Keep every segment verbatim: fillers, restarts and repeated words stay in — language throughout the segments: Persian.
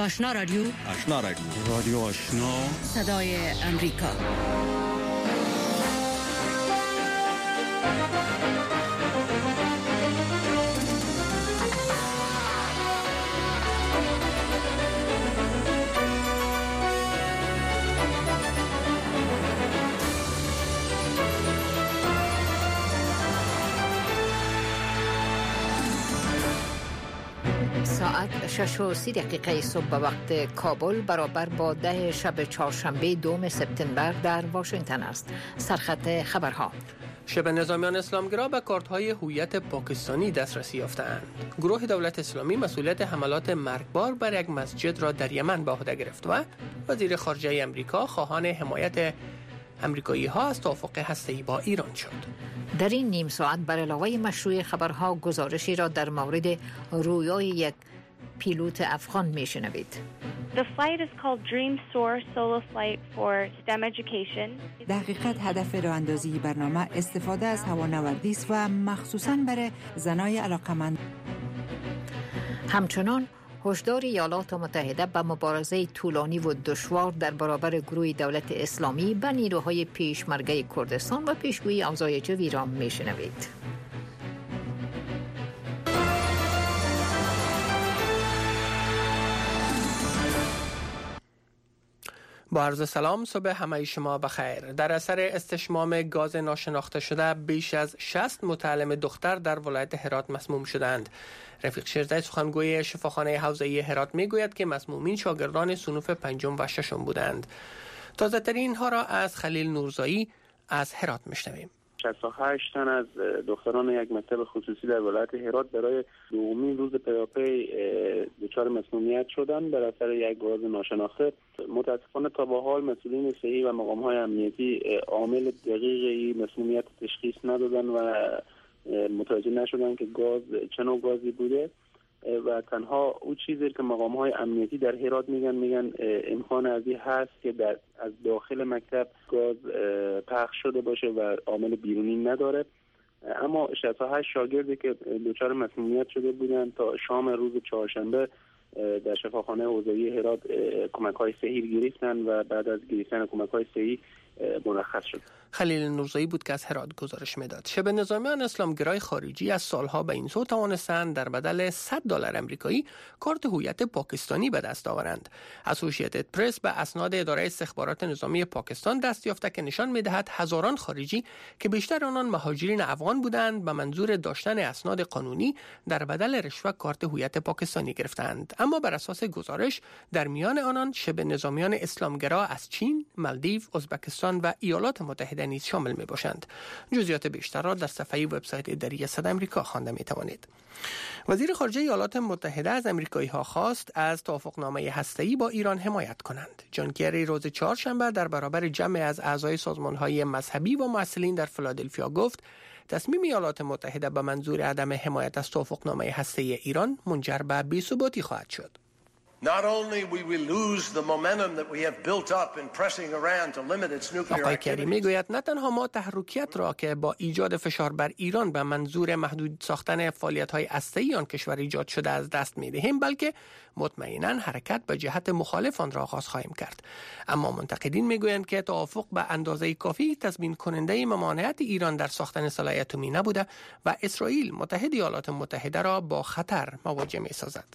آشنا رادیو آشنا رادیو رادیو آشنا صدای امریکا. ساعت شش و سی دقیقه صبح به وقت کابل برابر با ده شب چهارشنبه دوم سپتامبر در واشنگتن است. سرخط خبرها: شبه نظامیان اسلامگرا به کارت‌های هویت پاکستانی دسترسی یافتند. گروه دولت اسلامی مسئولیت حملات مرگبار بر یک مسجد را در یمن به عهده گرفت و وزیر خارجه امریکا خواهان حمایت امریکایی ها از توافق هسته‌ای با ایران شد. در این نیم ساعت بر علاوه مشروع خبرها گزارشی را در مورد رویای یک پیلوت افغان میشنوید. The flight is called Dream Soar Solo Flight for STEM Education. در حقیقت هدف راه اندازی برنامه استفاده از هوانوردی است و مخصوصاً برای زنای علاقمند. همچنان هشدار ایالات متحده به مبارزه طولانی و دشوار در برابر گروه دولت اسلامی به نیروهای پیشمرگه کردستان و پیشگویی اوضاع جوی را میشنوید. با عرض سلام، صبح همه شما بخیر. در اثر استشمام گاز ناشناخته شده بیش از شصت متعلم دختر در ولایت هرات مسموم شدند. رفیق شیرزی سخنگوی شفاخانه حوزه‌ای هرات میگوید که مسمومین شاگردان صنوف پنجم و ششم بودند. تازه ترین اینها را از خلیل نورزایی از هرات میشنویم. شصت و هشت تن از دختران یک مکتب خصوصی در ولایت هرات برای دومین روز پیاپی دچار مسمومیت شدند بر اثر یک گاز ناشناخته. متاسفانه تا به حال مسئولین صحی و مقام‌های امنیتی عامل دقیق این مسمومیت تشخیص ندادند و متوجه نشدند که گاز چه نوع گازی بوده و تنها او چیزی که مقام‌های امنیتی در هرات میگن میگن امکان از این هست که در از داخل مکتب گاز پخش شده باشه و عامل بیرونی نداره. اما شصت و هشت شاگردی که دچار مسمومیت شده بودند تا شام روز چهارشنبه در شفاخانه حوزه‌ای هرات کمک‌های صحی گرفتند و بعد از گرفتن کمک‌های صحی مرخص شد. خلیل نورزایی بود که از هرات گزارش میداد. شبه نظامیان اسلامگرای خارجی از سالها به این سو توانستند در بدل صد دلار آمریکایی کارت هویت پاکستانی به دست آورند. اسوسییتد پرس به اسناد اداره استخبارات نظامی پاکستان دست یافته که نشان میدهد هزاران خارجی که بیشتر آنان مهاجرین افغان بودند به منظور داشتن اسناد قانونی در بدل رشوه کارت هویت پاکستانی گرفتند. اما بر اساس گزارش در میان آنان شبه نظامیان اسلامگرا از چین، مالدیو، ازبکستان و ایالات متحده نیز شامل می باشند. جزئیات بیشتر را در صفحه وبسایت اداره صد آمریکا خوانده می توانید. وزیر خارجه ایالات متحده از آمریکایی ها خواست از توافقنامه هسته‌ای با ایران حمایت کنند. جان کری روز چهارشنبه در برابر جمع از اعضای سازمان‌های مذهبی و مسئولین در فیلادلفیا گفت تصمیم ایالات متحده به منظور عدم حمایت از توافقنامه هسته‌ای ایران منجر به بی‌ثباتی خواهد شد. Not only we will lose the momentum that we have built up in pressing Iran to limit its nuclear آقای activities. کری میگوید نه تنها ما تحرکیت را که با ایجاد فشار بر ایران به منظور محدود ساختن فعالیت‌های هسته‌ای آن کشور ایجاد شده از دست می‌دهیم، بلکه مطمئناً حرکت به جهت مخالف آن را آغاز خواهیم کرد. اما منتقدین میگویند که توافق به اندازه کافی تضمین کننده ممانعت ایران در ساختن سلاح اتمی نبوده و اسرائیل متحد ایالات متحده را با خطر مواجه می‌سازد.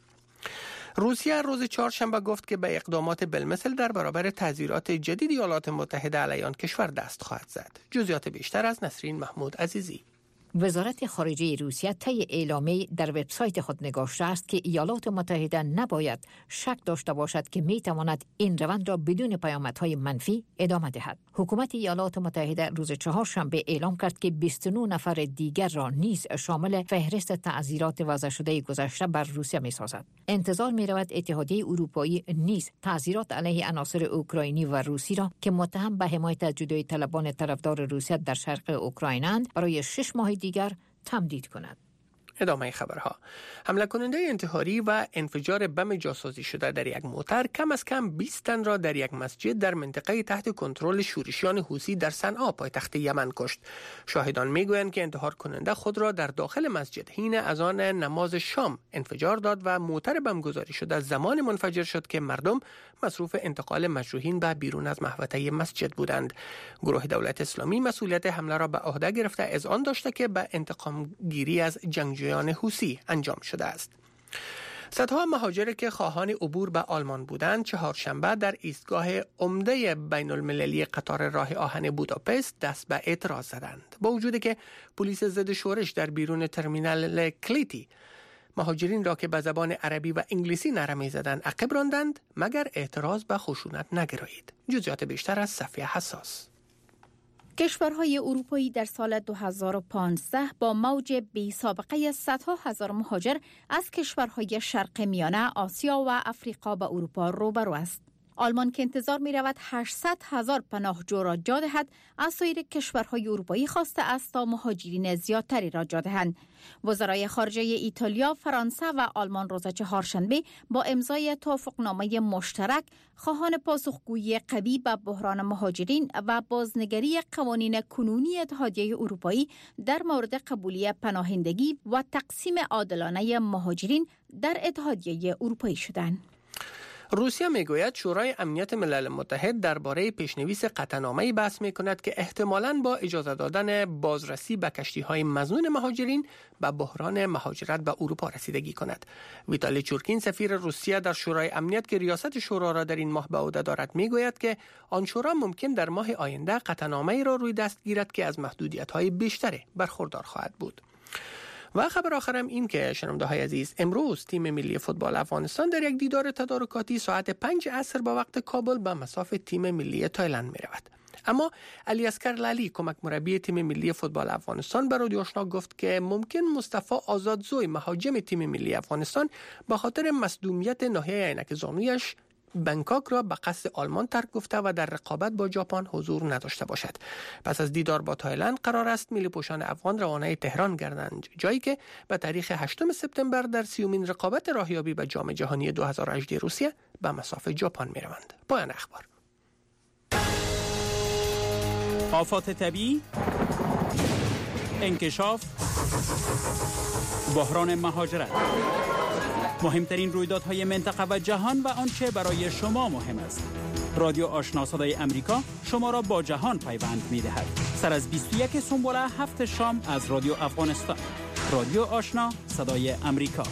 روسیه روز چهارشنبه گفت که به اقدامات بالمثل در برابر تحذیرات جدید ایالات متحده علیه آن کشور دست خواهد زد. جزئیات بیشتر از نسرین محمود عزیزی. وزارت خارجه روسیه طی اعلامیه در وبسایت خود نگاشته است که ایالات متحده نباید شک داشته باشد که می تواند این روند را بدون پیامدهای منفی ادامه دهد. حکومت ایالات متحده روز چهارشنبه اعلام کرد که بیست و نه نفر دیگر را نیز شامل فهرست تعزیرات وضع شده گذشته بر روسیه می سازد. انتظار می رود اتحادیه اروپایی نیز تعزیرات علیه عناصر اوکراینی و روسی را که متهم به حمایت از جدایی طلبان طرفدار روسیه در شرق اوکراینند برای شش ماه دیگر تمدید کند. ادامه خبرها. حمله کننده انتحاری و انفجار بم جاسازی شده در یک موتر کم از کم بیست تن را در یک مسجد در منطقه تحت کنترل شورشیان حوثی در صنعا پایتخت یمن کشت. شاهدان میگویند که انتحار کننده خود را در داخل مسجد حین اذان نماز شام انفجار داد و موتر بم گذاری شده زمان منفجر شد که مردم مصروف انتقال مجروحین به بیرون از محوطه مسجد بودند. گروه دولت اسلامی مسئولیت حمله را به عهده گرفته اذعان داشته که به انتقام گیری از جنگجویان حوثی انجام شده است. صدها مهاجر که خواهان عبور به آلمان بودند چهارشنبه در ایستگاه عمده بین المللی قطار راه آهن بوداپست دست به اعتراض زدند. با وجودی که پلیس ضد شورش در بیرون ترمینال کلیتی مهاجرین را که به زبان عربی و انگلیسی نرمی زدند عقب راندند مگر اعتراض به خشونت نگرایید. جزئیات بیشتر از صفیه حساس. کشورهای اروپایی در سال دو هزار و پانزده با موج بی سابقه صدها هزار مهاجر از کشورهای شرق میانه، آسیا و افریقا به اروپا روبرو است. آلمان که انتظار می رود هشتصد هزار پناهجو را جا دهد، از سایر کشورهای اروپایی خواسته است تا مهاجرین زیادتری را جا دهند. وزرای خارجه ایتالیا، فرانسه و آلمان روز چهارشنبه با امضای توافقنامه مشترک خواهان پاسخگویی قوی به بحران مهاجرین و بازنگری قوانین کنونی اتحادیه اروپایی در مورد قبولی پناهندگی و تقسیم عادلانه مهاجرین در اتحادیه اروپایی شدند. روسیه میگوید شورای امنیت ملل متحد درباره پیشنویس قطعنامه‌ای بحث میکند که احتمالاً با اجازه دادن بازرسی به کشتی‌های مظنون مهاجرین به بحران مهاجرت به اروپا رسیدگی کند. ویتالی چورکین سفیر روسیه در شورای امنیت که ریاست شورا را در این ماه به عهده دارد میگوید که آن شورا ممکن در ماه آینده قطعنامه‌ای را روی دست گیرد که از محدودیت‌های بیشتری برخوردار خواهد بود. و خبر آخرم این که شنونده های عزیز، امروز تیم ملی فوتبال افغانستان در یک دیدار تدارکاتی ساعت پنج عصر با وقت کابل به مصاف تیم ملی تایلند می رود. اما علی اصغر لالی کمک مربی تیم ملی فوتبال افغانستان به رادیو آشنا گفت که ممکن مصطفی آزادزوی مهاجم تیم ملی افغانستان به خاطر مصدومیت ناحیه عینک زانویش بنکاک را به قصد آلمان ترک گفته و در رقابت با ژاپن حضور نداشته باشد. پس از دیدار با تایلند قرار است ملی پوشان افغان روانه تهران گردند، جایی که به تاریخ هشتم سپتامبر در سیومین رقابت راهیابی به جام جهانی دو هزار و هجده روسیه به مصاف ژاپن می روند. پایان اخبار. آفات طبیعی، انکشاف، بحران مهاجرت، مهمترین رویدادهای منطقه و جهان و آنچه برای شما مهم است. رادیو آشنا صدای امریکا شما را با جهان پیوند می‌دهد. سر از بیست و یک سنبوله هفت شام از رادیو افغانستان. رادیو آشنا صدای امریکا.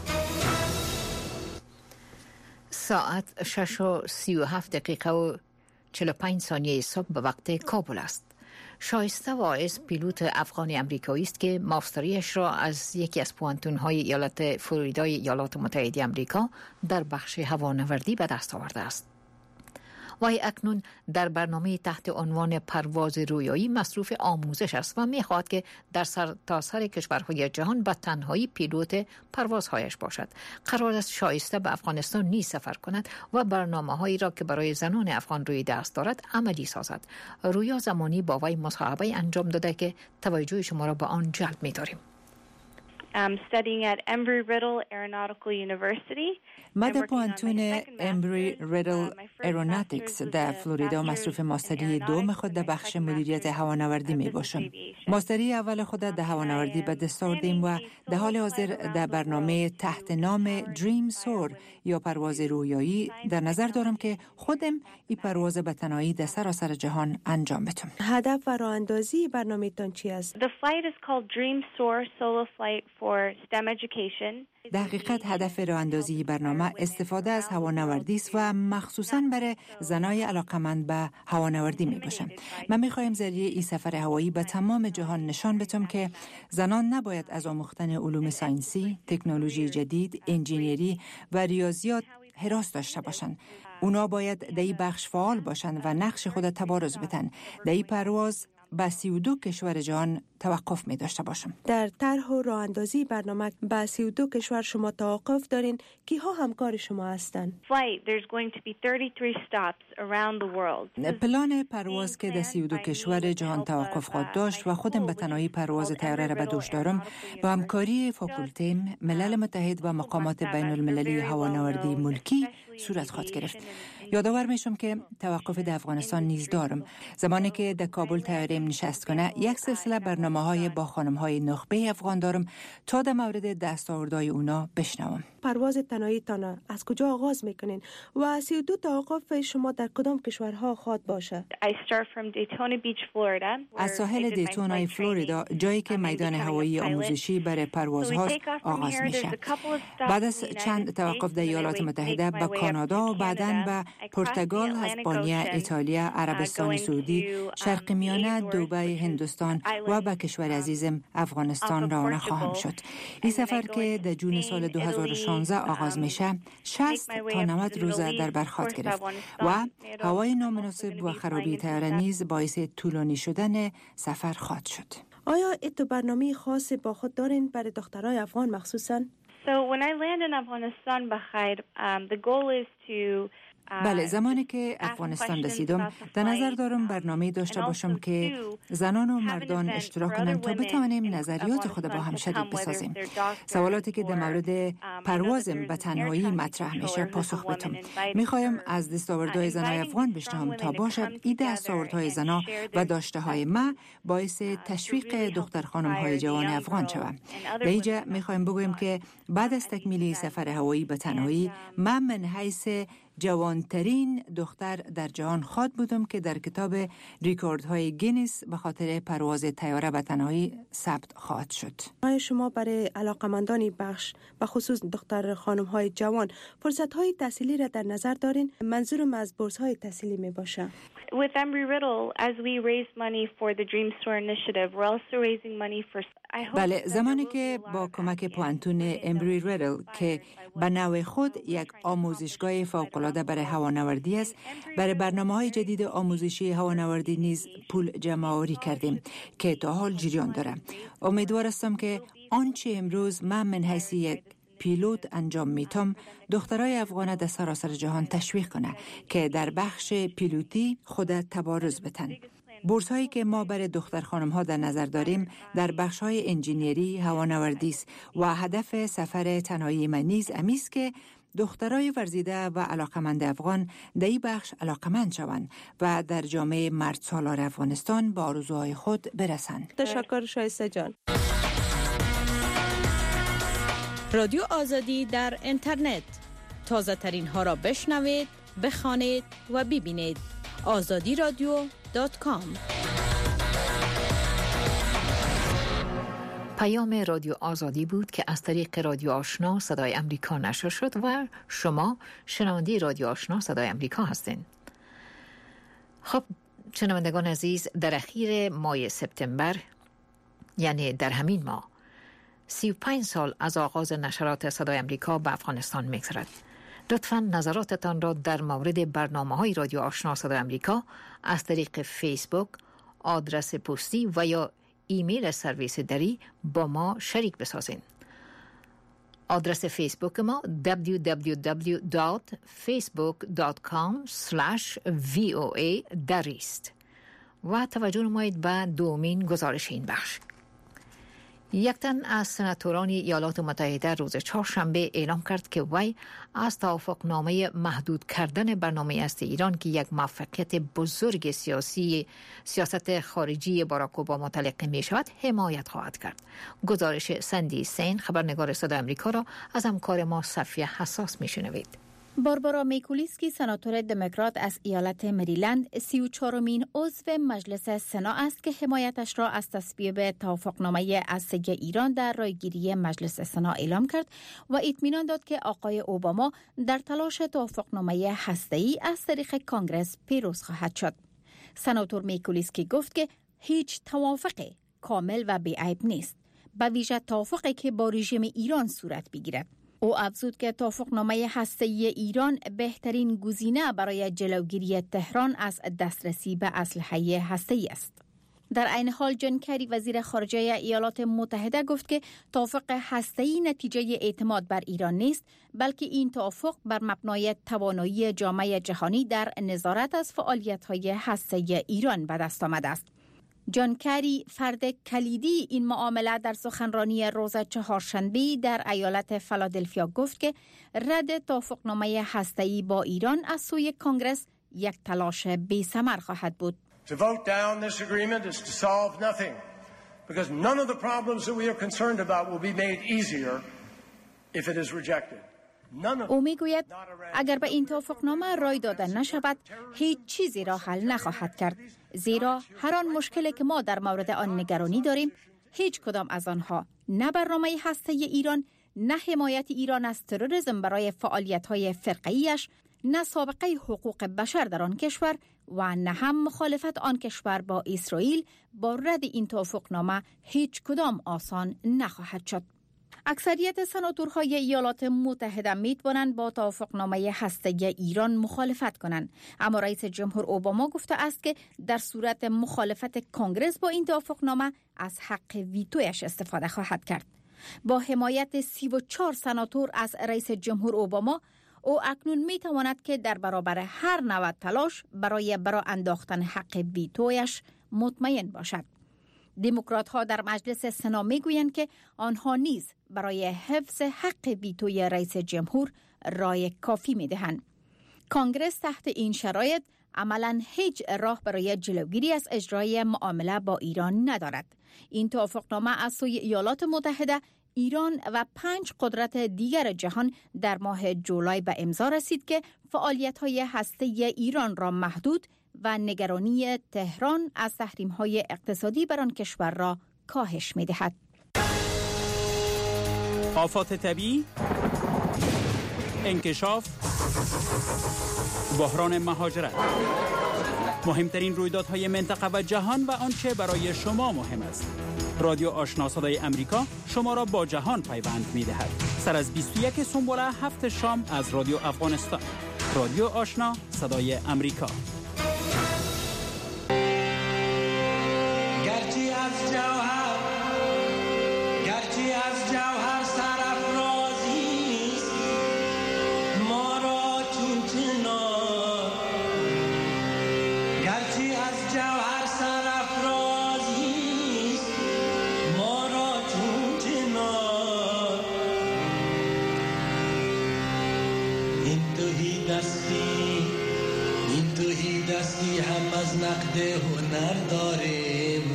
ساعت شش و سی و هفت دقیقه و چهل و پنج ثانیه صبح به وقت کابل است. شایسته واعظ پیلوت افغان امریکایی است که ماستریش را از یکی از پوانتون‌های ایالت فلوریدای ایالات متحده آمریکا در بخش هوانوردی به دست آورده است. وی اکنون در برنامه تحت عنوان پرواز رویایی مصروف آموزش است و می‌خواهد که در سرتاسر کشورهای جهان به تنهایی پیلوت پروازهایش باشد. قرار است شایسته به افغانستان نیز سفر کند و برنامه‌هایی را که برای زنان افغان روی دست دارد عملی سازد. رویا زمانی با وی مصاحبه انجام داده که توجه شما را به آن جلب می‌داریم. Um, studying at Embry-Riddle Aeronautical University. من در پوانتون امبری ریدل ایروناتیکس در فلوریدا مصروف ماستری دوم خود در بخش مدیریت هوانوردی می باشم. ماستری اول خود در هوانوردی به دست آوردیم و در حال حاضر در برنامه تحت نام دریم سور یا پرواز رویایی در نظر دارم که خودم این پرواز به تنهایی در سراسر جهان انجام بدم. هدف و راه اندازی برنامه تان چی است؟ The flight is called Dream Soar Solo Flight for STEM Education. در حقیقت هدف راه اندازی برنامه استفاده از هوانوردی است و مخصوصاً برای زنای علاقمند به هوانوردی می باشم. من می خواهم ذریعه این سفر هوایی به تمام جهان نشان بدم که زنان نباید از آموختن علوم ساینسی، تکنولوژی جدید، انجینیری و ریاضیات هراس داشته باشند. اونا باید در این بخش فعال باشند و نقش خود تبارز بدن. در این پرواز به سی و دو کشور جهان توقف می داشته باشم. در طرح و راه اندازی برنامه به سی و دو کشور شما توقف دارین کی ها همکار شما هستند. پلان پرواز که در سی و دو کشور جهان توقف خود داشت و خودم به تنهایی پرواز طیاره را به دوش دارم، با همکاری فاکولتیم، ملل متحد و مقامات بین المللی هوانوردی ملکی صورت خواهد گرفت. یادآور میشم که توقف در افغانستان نیز دارم. زمانی که در کابل طیاره‌ام نشست کنه، یک سلسله برنامه‌های با خانم‌های نخبه افغان دارم تا در مورد دستاوردهای اونا بشنوم. پرواز تنهایی تان از کجا آغاز میکنین و سی و دو توقف شما در کدام کشورها خواهد باشه؟ از ساحل دیتونای فلوریدا، جایی که میدان هوایی آموزشی برای پروازها آغاز میشه. بعد از چند توقف در ایالات متحده به کانادا و بعداً به پرتغال، اسپانیا، ایتالیا، عربستان سعودی، شرق میانه، دبی، هندوستان و به کشور عزیزم افغانستان روانه خواهم شد. این سفر که در جون سال دو هزار و شانزده آغاز میشه، شصت تا نود روز در بر خواهد گرفت و هوای نامناسب و خرابی طیاره نیز باعث طولانی شدن سفر خواهد شد. آیا اتو برنامه خاص با خود دارین برای دخترای افغان مخصوصاً؟ So when I land in Afghanistan, Bahrain, um, the goal is to بله، زمانی که افغانستان رسیدم در نظر دارم برنامه داشته باشم که زنان و مردان اشتراک کنند تا بتوانیم نظریات خود با هم شریک بسازیم. سوالاتی که در مورد پروازم به تنهایی مطرح میشه پاسخ بدم. میخوایم از دستاوردهای زنای افغان بشنوم تا باشد این دستاوردهای زنا و داشته های ما باعث تشویق دختر خانم های جوان افغان شود. به اینجا میخوایم بگویم که بعد از تکمیل سفر هوایی به تنهایی من من حیث جوانترین دختر در جهان خواد بودم که در کتاب ریکوردهای گینیس به خاطر پرواز طیاره به تنهایی ثبت خواهد شد. آیا شما برای علاقمندان بخش و خصوص دختر خانم های جوان فرصت های تحصیلی را در نظر دارین؟ منظورم از بورس های تحصیلی می باشه. With Embry-Riddle, as we raise money for the Dream Store initiative, we're also raising money for بله، زمانی که با کمک پوانتون امبری ریدل که به نوع خود یک آموزشگاه فوق‌العاده برای هوانوردی است، برای برنامه‌های جدید آموزشی هوانوردی نیز پول جمع‌آوری کردیم که تا حال جریان داره. امیدوار هستم که آنچه امروز من من حیث یک پیلوت انجام میتم دخترای افغان در سراسر جهان تشویق کنه که در بخش پیلوتی خود تبارز بتن. بورس هایی که ما برای دختر خانم ها در نظر داریم در بخش های انجینیری هوانوردی است و هدف سفر تنهایی من نیز امیست که دخترای ورزیده و علاقمند افغان در این بخش علاقمند شوند و در جامعه مرد سالار افغانستان با آرزوهای خود برسند. تشکر شایسته جان. رادیو آزادی در اینترنت، تازه ترین ها را بشنوید، بخوانید و ببینید. آزادی رادیو دات کام. پیام رادیو آزادی بود که از طریق رادیو آشنا صدای امریکا نشر شد و شما شنونده رادیو آشنا صدای امریکا هستین. خب شنوندگان عزیز، در اخیر ماه سپتامبر، یعنی در همین ماه، سی و پنج سال از آغاز نشرات صدای امریکا به افغانستان می‌گذرد. لطفاً نظراتتان را در مورد برنامه‌های رادیو آشنا صدای امریکا از طریق فیسبوک، آدرس پستی و یا ایمیل سرویس دری با ما شریک بسازین. آدرس فیسبوک ما دبلیو دبلیو دبلیو دات فیسبوک دات کام اسلش وی او ای دری است و توجه نمایید به دومین گزارش این بخش. یک تن از سناتوران ایالات متحده روز چهارشنبه اعلام کرد که وی از توافقنامه محدود کردن برنامه است ایران که یک موفقیت بزرگ سیاسی سیاست خارجی باراک اوباما تلقی می شود حمایت خواهد کرد. گزارش سندی سین، خبرنگار صدای امریکا، را از همکار ما صفیه حساس می شنوید. باربارا میکولیسکی، سناتور دموکرات از ایالت مریلند، سی و چهارمین عضو مجلس سنا است که حمایتش را از تصویب توافقنامه هسته‌ای ایران در رایگیری مجلس سنا اعلام کرد و اطمینان داد که آقای اوباما در تلاش توافقنامه هسته‌ای از طریق کانگرس پیروز خواهد شد. سناتور میکولیسکی گفت که هیچ توافق کامل و بی‌عیب نیست، به ویژه توافقی که با رژیم ایران صورت بگیرد. او افزود که توافقنامه هسته‌ای ایران بهترین گزینه برای جلوگیری تهران از دسترسی به اسلحه هسته‌ای است. در عین حال جان کری وزیر خارجه ایالات متحده گفت که توافق هسته‌ای نتیجه اعتماد بر ایران نیست، بلکه این توافق بر مبنای توانایی جامعه جهانی در نظارت از فعالیت‌های هسته‌ای ایران به دست آمده است. جان کری فرد کلیدی این معامله در سخنرانی روز چهارشنبه در ایالت فیلادلفیا گفت که رد توافقنامه هسته‌ای با ایران از سوی کنگره یک تلاش بی‌ثمر خواهد بود. To vote down this agreement is to solve nothing, because none of the problems that we are concerned about will be made easier if it is rejected. او میگوید اگر به این توافقنامه رای داده نشود هیچ چیزی را حل نخواهد کرد، زیرا هر آن مشکلی که ما در مورد آن نگرانی داریم هیچ کدام از آنها نه برنامه هسته‌ای ایران، نه حمایت ایران از تروریسم برای فعالیت‌های فرقه‌ایش، نه سابقه حقوق بشر در آن کشور و نه هم مخالفت آن کشور با اسرائیل با رد این توافقنامه هیچ کدام آسان نخواهد شد. اکثریت سناتورهای ایالات متحده میتوانند با توافقنامه هسته‌ای ایران مخالفت کنند، اما رئیس جمهور اوباما گفته است که در صورت مخالفت کنگره با این توافقنامه از حق ویتویش استفاده خواهد کرد. با حمایت سی و چهار سناتور از رئیس جمهور اوباما، او اکنون می تواند که در برابر هر نوع تلاش برای برا انداختن حق ویتویش مطمئن باشد. دموکرات ها در مجلس سنا می گویند که آنها نیز برای حفظ حق ویتوی رئیس جمهور رای کافی می دهند. کانگرس تحت این شرایط عملاً هیچ راه برای جلوگیری از اجرای معامله با ایران ندارد. این توافقنامه از سوی ایالات متحده، ایران و پنج قدرت دیگر جهان در ماه جولای به امضا رسید که فعالیت‌های هسته‌ای ایران را محدود و نگرانی تهران از تحریم‌های اقتصادی بر آن کشور را کاهش می‌دهد. آفات طبیعی، انکشاف، بحران مهاجرت، مهمترین رویدادهای منطقه و جهان و آنچه برای شما مهم است. رادیو آشنا صدای امریکا شما را با جهان پیوند می‌دهد. سر از بیست و یک سنبوله هفت شام از رادیو افغانستان. رادیو آشنا صدای امریکا. گرچه از جوهر گرچه از جوهر سرافرازی است، ما را چون چنار گرچه از جوهر سرافرازی است، ما را چون چنار این توهی دستی این توهی دستی هم از نقد هنر داریم.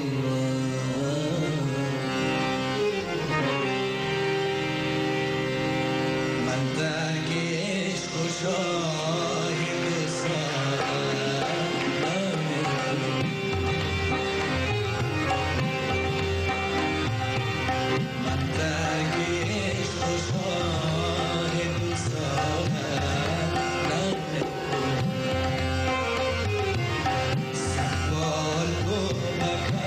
من درگیش خوشایی سارم، من درگیش خوشایی سارم. سفال کو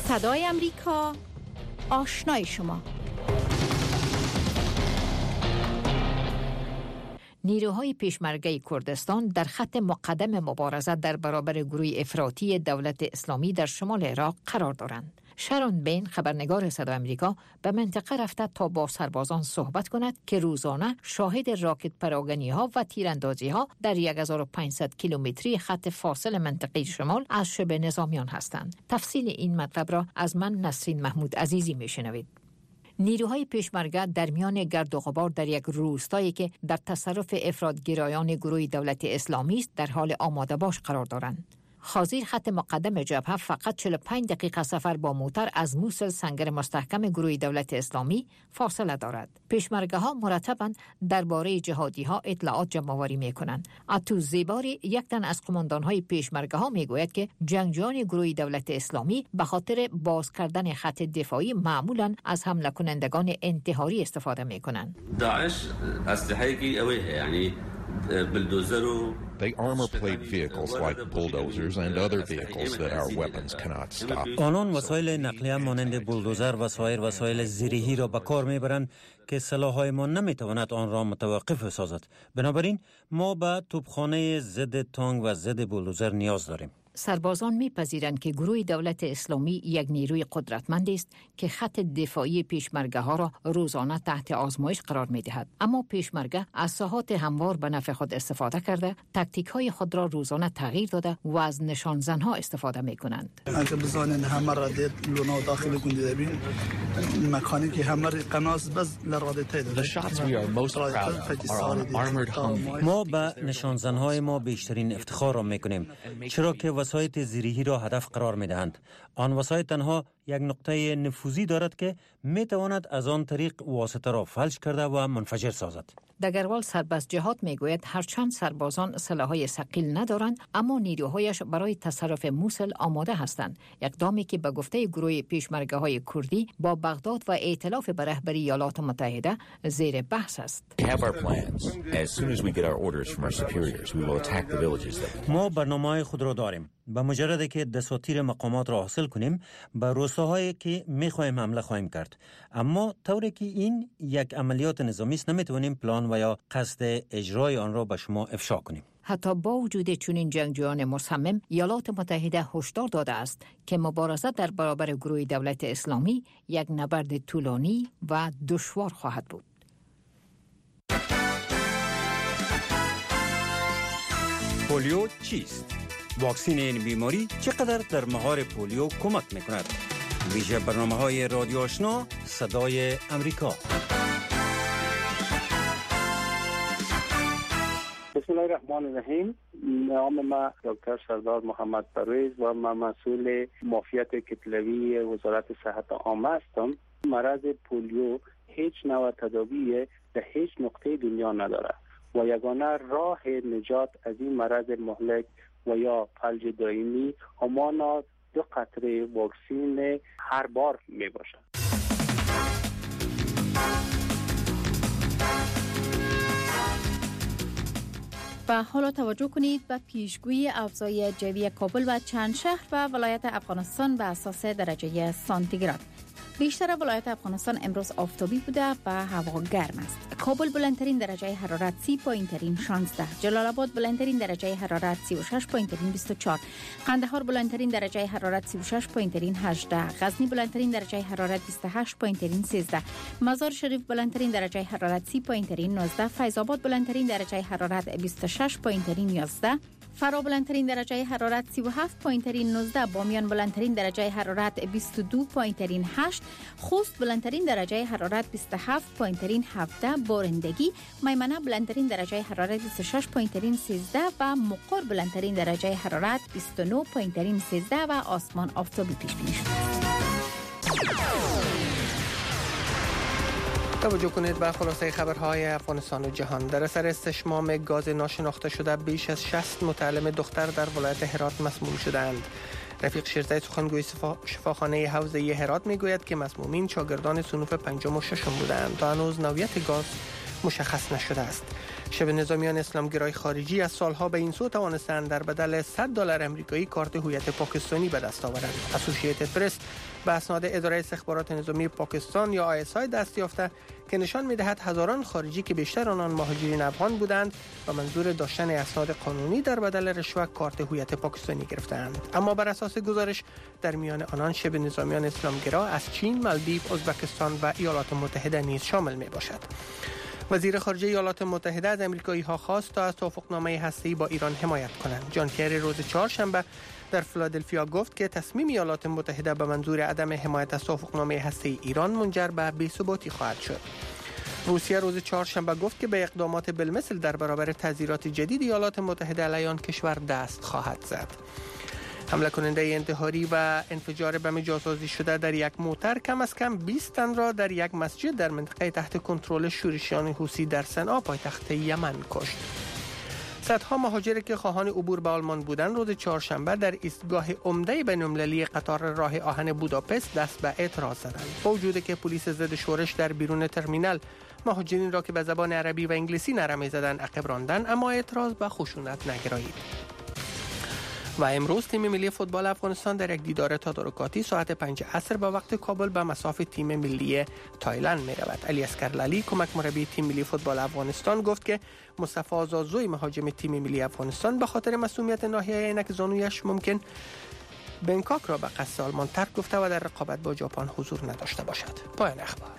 صدای امریکا، آشنای شما. نیروهای پیشمرگه کردستان در خط مقدم مبارزه در برابر گروه افراطی دولت اسلامی در شمال عراق قرار دارند. شارون بین، خبرنگار صدای امریکا، به منطقه رفته تا با سربازان صحبت کند که روزانه شاهد راکت پراگنی ها و تیراندازی ها در هزار و پانصد کیلومتری خط فاصل منطقه شمال از شبه نظامیان هستند. تفصیل این مطلب را از من نسرین محمود عزیزی میشنوید. نیروهای پیشمرگه در میان گرد و غبار در یک روستایی که در تصرف افراطگرایان گروه دولت اسلامی است در حال آماده باش قرار دارند. حاضر خط مقدم جبهه فقط چهل و پنج دقیقه سفر با موتر از موسل، سنگر مستحکم گروه دولت اسلامی، فاصله دارد. پیشمرگه ها مرتباً درباره جهادی ها اطلاعات جمع آوری می کنند. اتو زیباری، یک تن از قماندان های پیشمرگه ها می گوید که جنگجویان گروه دولت اسلامی به خاطر باز کردن خط دفاعی معمولاً از حمله کنندگان انتحاری استفاده می کنند. داعش اسلحه‌ای که اویه یعنی They armor-plate vehicles like bulldozers and other vehicles that our weapons cannot stop. آنان وسایل نقلیه مانند بولدوزر و سایر وسایل زیرهی را به کار میبرند که سلاح‌های ما نمیتواند آن را متوقف سازد. بنابراین ما به توپخانه ضد تانک و ضد بولدوزر نیاز داریم. سربازان میپذیرند که گروه دولت اسلامی یک نیروی قدرتمند است که خط دفاعی پیشمرگه ها را روزانه تحت آزمایش قرار میدهد. اما پیشمرگه از ساحات هموار به نفع خود استفاده کرده، تاکتیک های خود را روزانه تغییر داده و از نشان زنها استفاده میکنند. اگه بزنن همه را دید لونا داخل کنده ببین مکانیکی همه قناص بس لراده The shots we are most proud of are on armored Humvee. ما به نشان زنهای ما بیشترین افتخار را میکنیم، چرا که وسایط زیرهی را هدف قرار میدهند. آن وسایط تنها یک نقطه نفوذی دارد که میتواند از آن طریق واسطه را فلج کرده و منفجر سازد. دگروال سرباز جهاد میگوید هرچند سربازان سلاح‌های ثقیل ندارند اما نیروهایش برای تصرف موسل آماده هستند، اقدامی که به گفته گروه پیشمرگه‌های کردی با بغداد و ائتلاف به رهبری ایالات متحده زیر بحث است. ما برنامه‌های خود را داریم. به مجرد که دساتیر مقامات را حاصل کنیم به روستاهایی که می‌خواهیم حمله خواهیم کرد، اما طوری که این یک عملیات نظامی است نمیتوانیم پلان و یا قصد اجرای آن را به شما افشا کنیم. حتی با وجود چنین جنگجویان مصمم، ایالات متحده هشدار داده است که مبارزه در برابر گروه دولت اسلامی یک نبرد طولانی و دشوار خواهد بود. پولیو چیست؟ واکسین این بیماری چقدر در مهار پولیو کمک میکند؟ ویژه برنامه‌های رادیو آشنا صدای امریکا. بسم الله الرحمن الرحیم. نام من دکتر سردار محمد پرویز و من مسئول معافیت کتلوی وزارت صحت عامه هستم. مرض پولیو هیچ نوع تداوی در هیچ نقطه دنیا نداره و یگانه راه نجات از این مرض مهلک و یا فلج دائمی همان دو قطره واکسین هر بار می باشد. و حالا توجه کنید به پیشگویی افزای جوی کابل و چند شهر و ولایت افغانستان به اساس درجه سانتیگراد. بیشتر ولایت افغانستان امروز آفتابی بوده و هوا گرم است. کابل بلندترین درجه حرارت سی پایین ترین شانزده، جلال آباد بلندترین درجه حرارت سی و شش پایین ترین بیست و چهار، قندهار بلندترین درجه حرارت سی و شش پایین ترین هجده، غزنی بلندترین درجه حرارت بیست و هشت پایین ترین سیزده، مزار شریف بلندترین درجه حرارت سی پایین ترین نوزده، فیض آباد بلندترین درجه حرارت بیست و شش پایین ترین یازده، فرا بلندترین درجه حرارت سی و هفت پایین ترین نوزده، بامیان بلندترین درجه حرارت بیست و دو پایین ترین هشت، خوست بلندترین درجه حرارت بیست و هفت پایین ترین هفده، بارندگی میمنه بلندترین درجه حرارت بیست و شش پایین ترین سیزده و مقر بلندترین درجه حرارت بیست و نه پایین ترین سیزده و آسمان آفتابی پیش بینی شده. توجه کنید به خلاصه خبرهای افغانستان و جهان. در اثر استشمام گاز ناشناخته شده بیش از شصت متعلم دختر در ولایت هرات مسموم شدند. رفیق شیرزای سخنگوی شفاخانه حوزه هرات میگوید که مسمومین شاگردان صنوف پنجم و ششم بودند تا هنوز نوعیت گاز مشخص نشده است. شبه نظامیان اسلامگرای خارجی از سالها به این سو توانستند در بدل صد دلار آمریکایی کارت هویت پاکستانی به دست آورند. اسوسییتد پرس به اسناد اداره استخبارات نظامی پاکستان یا آی اس آی دست یافته که نشان می‌دهد هزاران خارجی که بیشتر آنان مهاجرین افغان بودند و منظور داشتن اسناد قانونی در بدل رشوه کارت هویت پاکستانی گرفتند. اما بر اساس گزارش در میان آنان شبه نظامیان اسلامگرا از چین، مالدیو، ازبکستان و ایالات متحده نیز شامل میباشد. وزیر خارجه ایالات متحده از امریکایی‌ها خواست تا از توافقنامه هسته‌ای با ایران حمایت کنند. جان کری روز چهارشنبه در فیلادلفیا گفت که تصمیم ایالات متحده به منظور عدم حمایت از توافقنامه هسته‌ای ایران منجر به بی‌ثباتی خواهد شد. روسیه روز چهارشنبه گفت که به اقدامات بالمثل در برابر تحذیرات جدید ایالات متحده علیه آن کشور دست خواهد زد. حمله کننده انتحاری و انفجار بم جاسازی شده در یک موتر کم از کم بیست تن را در یک مسجد در منطقه تحت کنترل شورشیان حوثی در صنعا پایتخت یمن کشت. صدها مهاجر که خواهان عبور به آلمان بودند روز چهارشنبه در ایستگاه عمده بین‌المللی قطار راه آهن بوداپست دست به اعتراض زدند. با وجودی که پلیس ضد شورش در بیرون ترمینال مهاجرین را که به زبان عربی و انگلیسی نرمی زدند عقب راندند، اما اعتراض به خشونت نگرایید. و امروز تیم ملی فوتبال افغانستان در یک دیدار تدارکاتی ساعت پنج عصر به وقت کابل به مصاف تیم ملی تایلند می رود. علی اصغر لالی کمک مربی تیم ملی فوتبال افغانستان گفت که مصطفی آزادزوی مهاجم تیم ملی افغانستان به خاطر مسئولیت ناحیه عینک زانویش ممکن بنکاک را به قصد آلمان ترک گفته و در رقابت با ژاپن حضور نداشته باشد. پایان اخبار.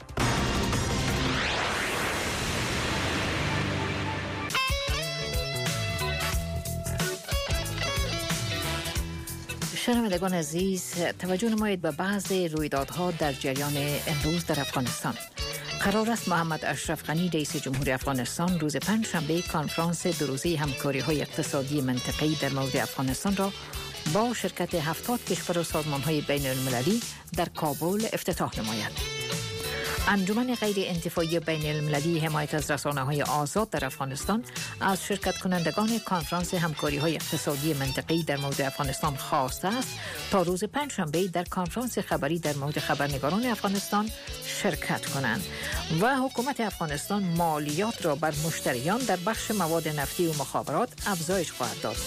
شنوندگان عزیز، توجه نمایید به بعض رویدادها در جریان امروز در افغانستان. قرار است محمد اشرف غنی رئیس جمهوری افغانستان روز پنجشنبه کنفرانس دو روزه همکاری‌های اقتصادی منطقه‌ای در مورد افغانستان را با شرکت هفتاد کشور و سازمان‌های بین‌المللی در کابل افتتاح نماید. انجمن غیر انتفاعی بین المللی حمایت از رسانه‌های آزاد در افغانستان از شرکت کنندگان کنفرانس همکاری‌های اقتصادی منطقه‌ای در مورد افغانستان خواسته است تا روز پنجشنبه در کنفرانس خبری در مورد خبرنگاران افغانستان شرکت کنند و حکومت افغانستان مالیات را بر مشتریان در بخش مواد نفتی و مخابرات افزایش خواهد داد.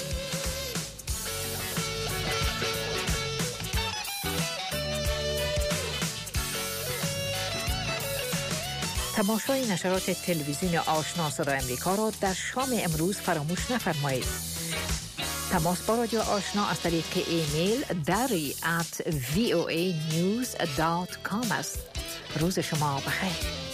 تماشای نشرات تلویزیون آشنا صدای امریکا را در شام امروز فراموش نفرمایید. تماس با رادیو آشنا از طریق ایمیل دری ات وی او ای نیوز دات کام است. روز شما بخیر.